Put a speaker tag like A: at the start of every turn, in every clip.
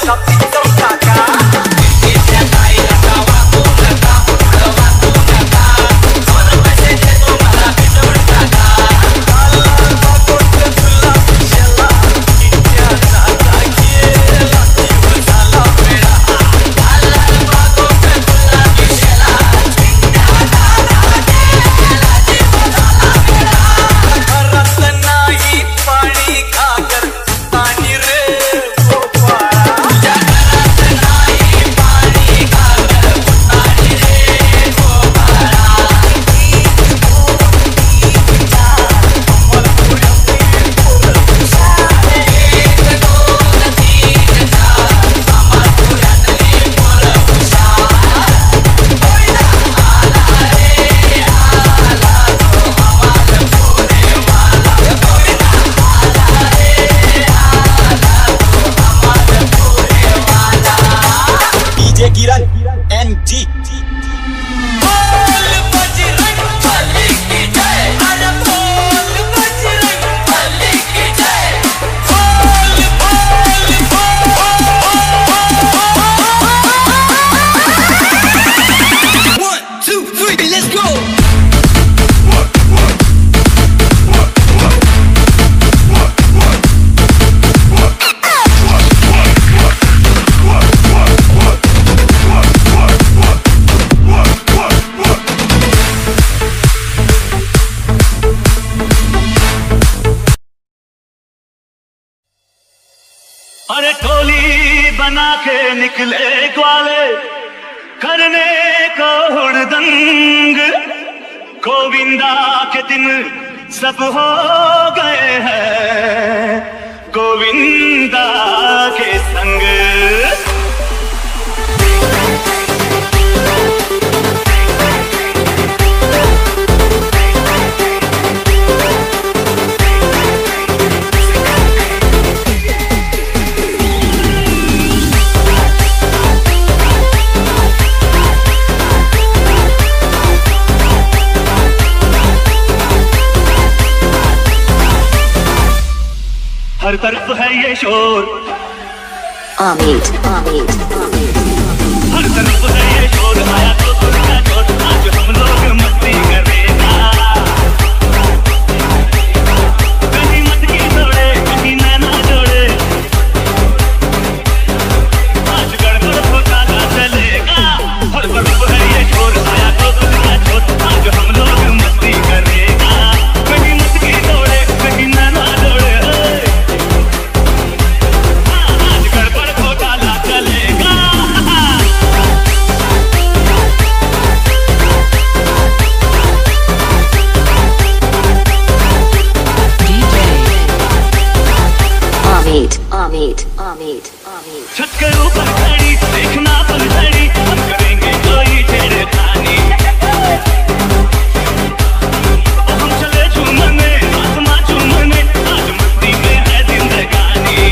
A: अरे टोली बना के निकले ग्वाले करने को हुड़दंग, गोविंदा के दिन सब हो गए हैं गोविंदा के संग। हर तरफ है ये शोर,
B: आमीद आमीद
A: हर तरफ है ये शोर, आया तो दुनिया छोड़, आज हम लोग मस्ती करेगा। कहीं मत की तोड़े, कहीं नैना जोड़े, आज गड़बड़ घोटाला चलेगा। हर तरफ है ये शोर, आया तो दुनिया छोड़, आज हम लोग मस्ती करेगा। कहीं मत की तोड़े, कहीं नैना जोड़े,
B: आमीद आमीद आमीद।
A: छत के ऊपर खड़ी देखना पलझड़ी, हम करेंगे कोई छेड़खानी। हम चले झूमने आसमां चूमने, आज मस्ती में है जिंदगानी।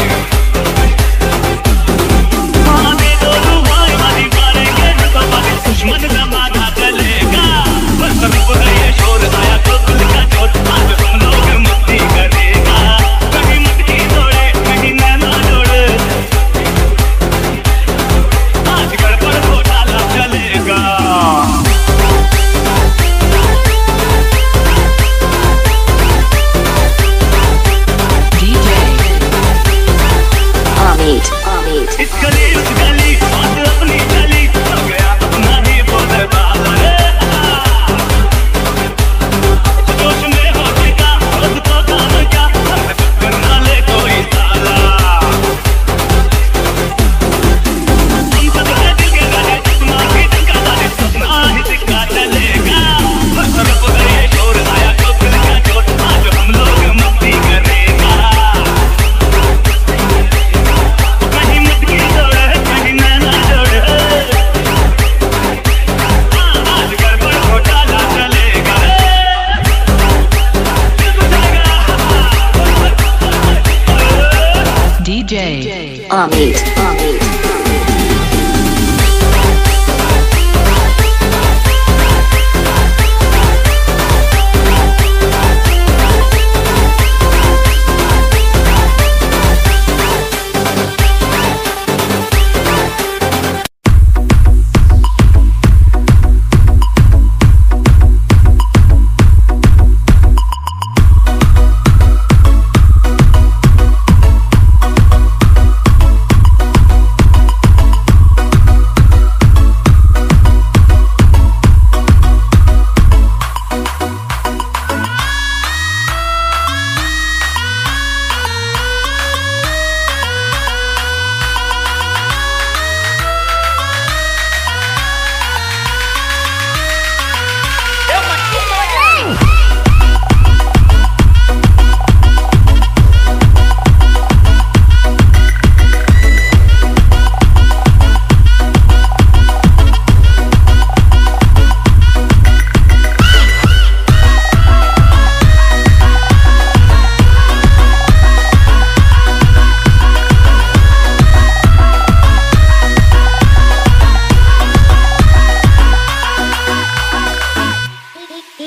A: वहाँ दे दो दुआएं वाली मारेंगे न तो बाकी दुश्मन जमाना चलेगा। बस तरफ है ये शोर, आया तो दिल का चोट, आज हम लोग मस्ती करेगा। कहीं मत की तोड़े, कहीं नैना जोड़े, आज गड़बड़ घोटाला चलेगा।
B: आमीद आमीद।
A: इस गली उस गली बात अपनी चली, हो गया अपना ही बोलबाला। जोश में हो क्या खुद को काम क्या, हमें टक्कर ना ले कोई ताला। हम सब है दिल के राजा, अपना ही टक्का डाले, अपना ही सिक्का चलेगा। हर तरफ है ये शोर, आया तो दिल का चोट, आज हम लोग मस्ती करेगा। कहीं मत की तोड़े, कहीं नैना जोड़े, आज गड़बड़ घोटाला चलेगा।
B: DJ आमीद आमीद।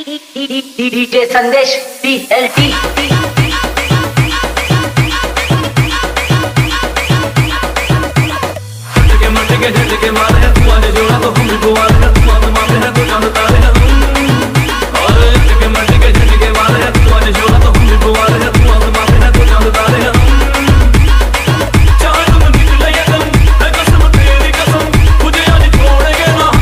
B: DJ संदेश PLT
A: झटके मारे हैं तू आज जोड़ा तो हम भी मारे हैं तू आज मारे हैं तो चांद तारे हैं और झटके मारे हैं तू आज जोड़ा तो हम भी मारे हैं तू आज मारे हैं तो चांद तारे हैं चाहे तुम निकले या तुम है कसम तेरी कसम मुझे आज छोड़ेंगे ना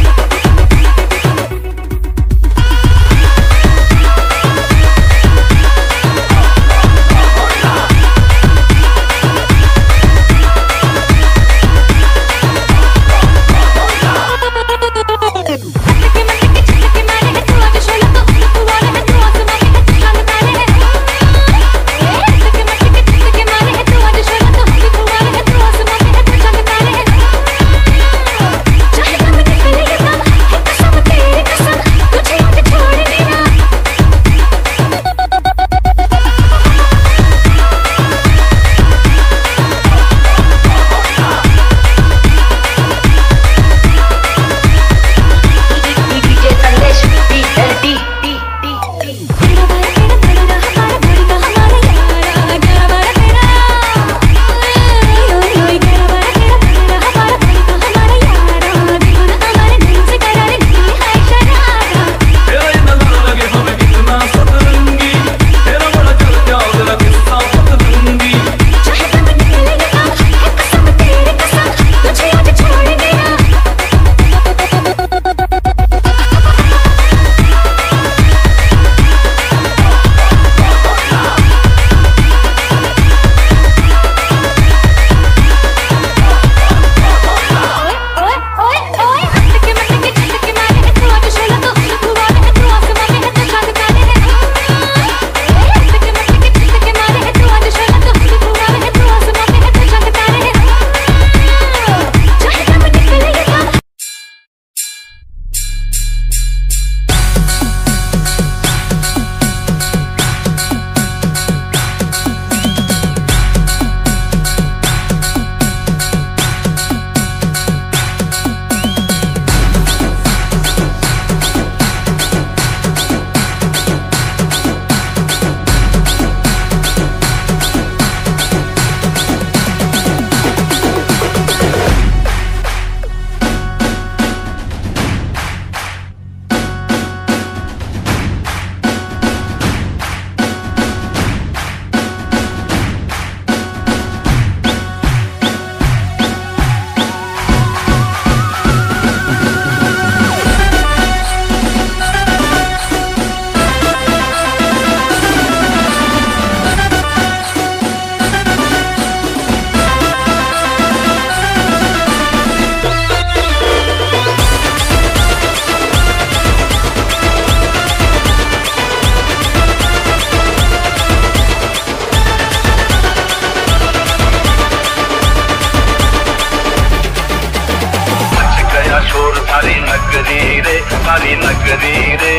C: सारी नगरी रे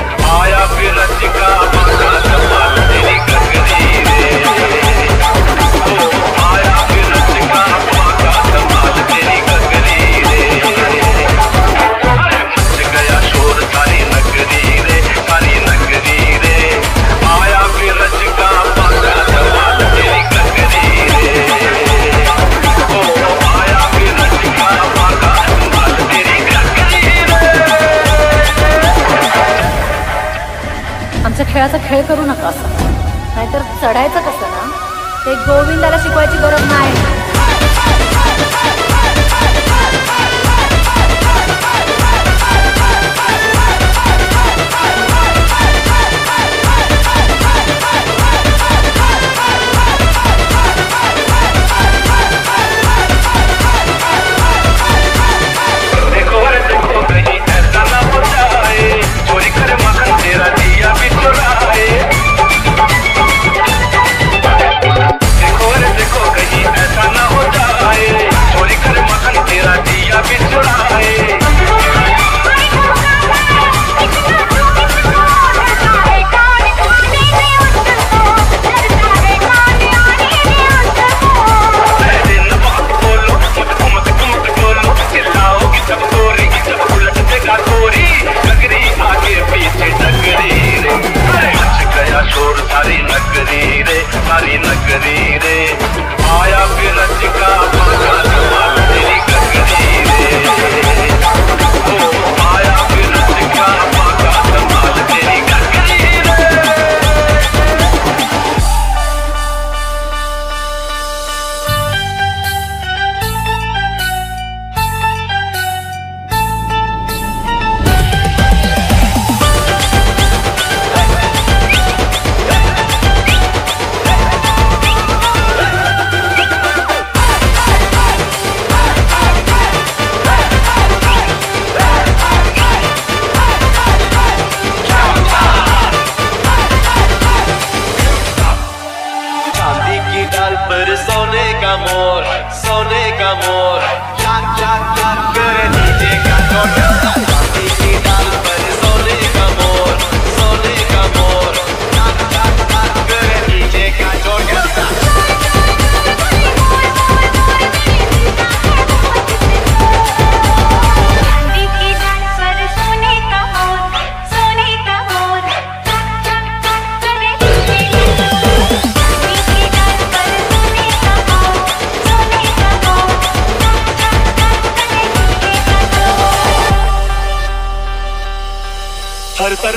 C: आया फिर रचिका बाजा कमाल तेरी गगरी रे आया फिर रचिका बाजा कमाल तेरी गगरी रे मच गया शोर सारी नगरी रे आया फिर रचिका बाजा कमाल तेरी गगरी रे आया फिर रचिका बाजा कमाल तेरी गगरी
D: आमच्या खेळाचा खेळ करू नका असं, नाहीतर चढायचं कसं ना ते गोविंदाला शिकवायची गरज नाही.
C: देखो कहीं ऐसा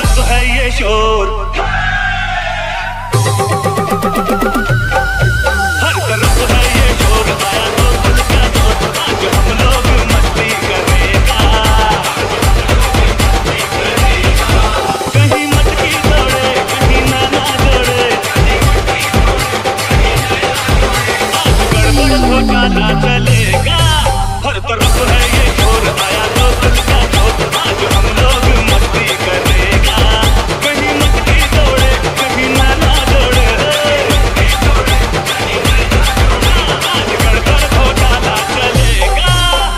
A: तरफ है ये शोर, हर तरफ है ये शोर, आया तो दिल का जोर, आज हम लोग मस्ती करेगा। कहीं मटकी दौड़े, कहीं नाना दौड़े, आज गड़बड़ घोटाला चलेगा। हर तरफ है ये शोर, आया तो दिल का जोर, आज हम लोग मस्ती करेगा। कहीं मटकी दौड़े, कहीं नाना दौड़े, आज गड़बड़ घोटाला चलेगा।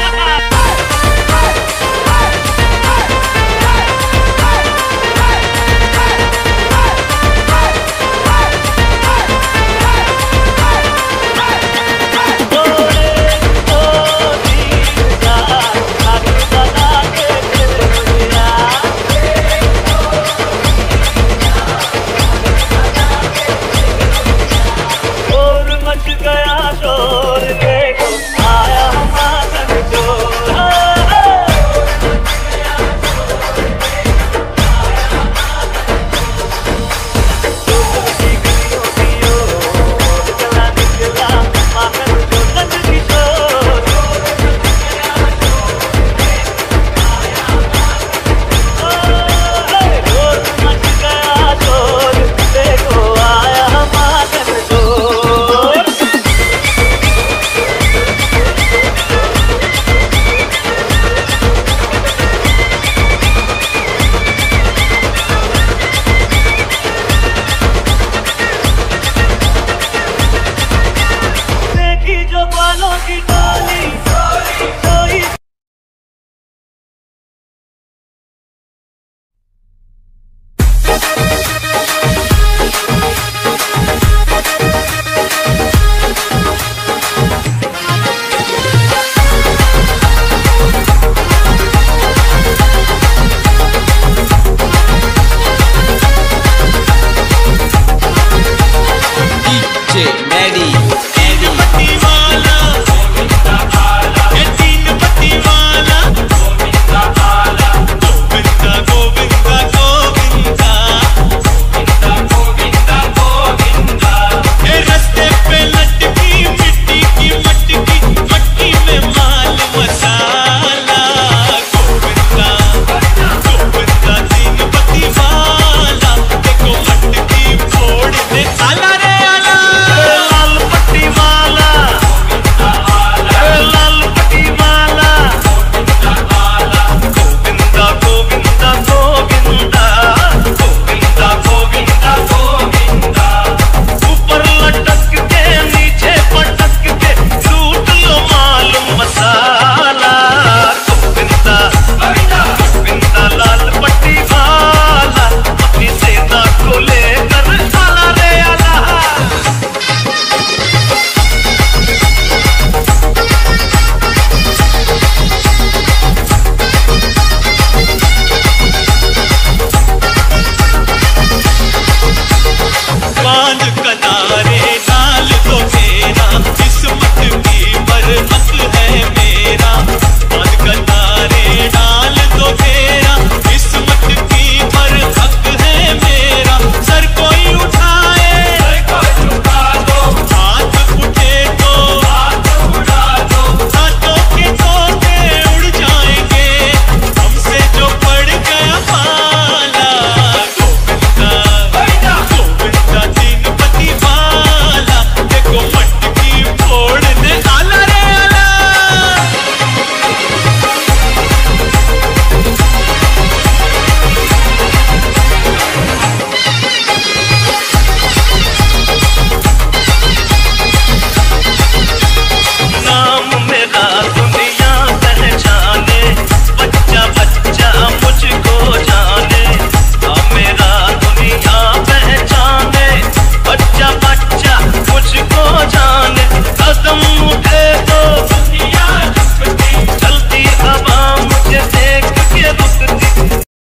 A: और मच गया शोर, देखो आया मातम चोर। निकला निकला मातम चोर, नंदनी शोर। और मच गया शोर, देखो आया मातम चोर। देखी जो बालों की डाली, कोई
E: DJ Medi.
A: तीन पत्ती वाला, ये तीन पत्ती वाला, गोविंदा गोविंदा गोविंदा, ये रास्ते पे लटकी मिट्टी की मटकी, मटकी में माल मसाला। गोविंदा गोविंदा तीन पत्ती वाला, देखो मटकी फोड़ दे, आला रे आला। लाल पट्टी वाला, लाल पट्टी वाला, गोविंदा गोविंदा गोविंदा, गोविंदा गोविंदा गोविंदा। ऊपर लटक के नीचे पटक के लूट लो माल मसाला। गोविंदा गोविंदा लाल पट्टी वाला, अपनी सेना को लेकर आला रे आला। बांध